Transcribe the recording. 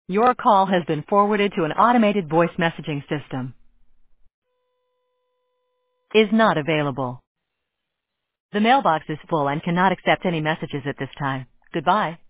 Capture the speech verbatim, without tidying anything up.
Your call has been forwarded to an automated voice messaging system. Is not available. The mailbox is full and cannot accept any messages at this time. Goodbye.